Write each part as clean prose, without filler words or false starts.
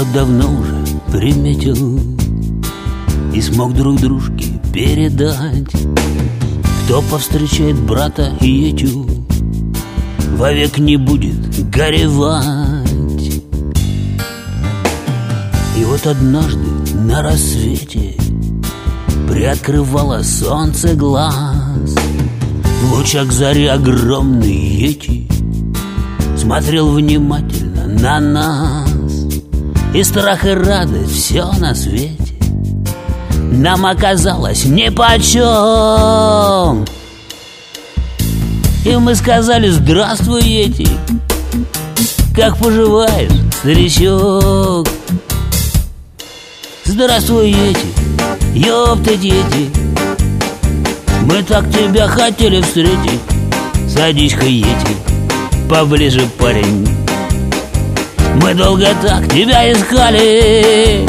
город давно уже приметил и смог друг дружке передать. Кто повстречает брата Етю, вовек не будет горевать. И вот однажды на рассвете приоткрывало солнце глаз. В лучах зари огромный Йети смотрел внимательно на нас. И страх, и радость, все на свете нам оказалось нипочем. И мы сказали: здравствуй, Йети, как поживаешь, старичок? Здравствуй, Йети, ёптать, Йети, мы так тебя хотели встретить. Садись-ка, Йети, поближе, парень, мы долго так тебя искали.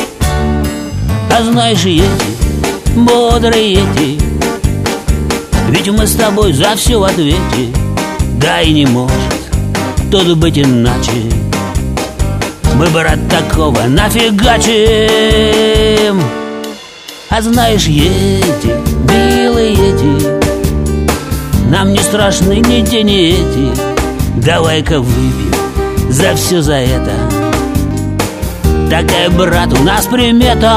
А знаешь, Йети, бодрый Йети, ведь мы с тобой за все в ответе. Да и не может тут быть иначе, мы, брат, такого нафигачим. А знаешь, Йети, милый Йети, нам не страшны ни те, ни эти. Давай-ка выпьем за все за это. Такая, брат, у нас примета.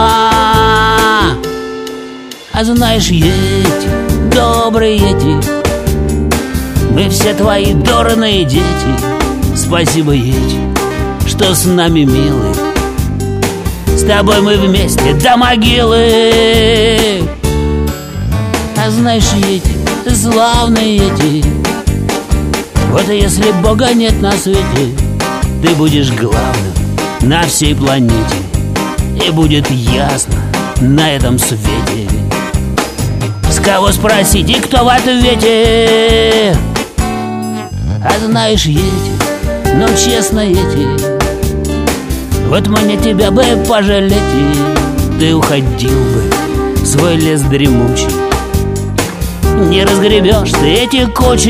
А знаешь, Йети, добрый Йети, мы все твои дурные дети. Спасибо, Йети, что с нами, милый. С тобой мы вместе до могилы. А знаешь, Йети, славный Йети, вот если Бога нет на свете, ты будешь главным на всей планете, и будет ясно на этом свете. С кого спросить и кто в ответе? А знаешь, Йети, ну честно, Йети, вот мне тебя бы пожалеть, и ты уходил бы в свой лес дремучий. Не разгребешь ты эти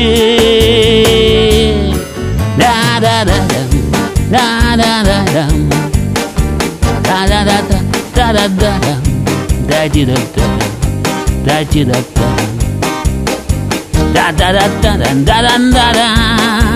кучи. Да-да-да-да, да-да-да-да, да-да-да-да, да-да-да-да, да-ди-да-да, да-ди-да-да, да-да-да-да, да-да-да-да.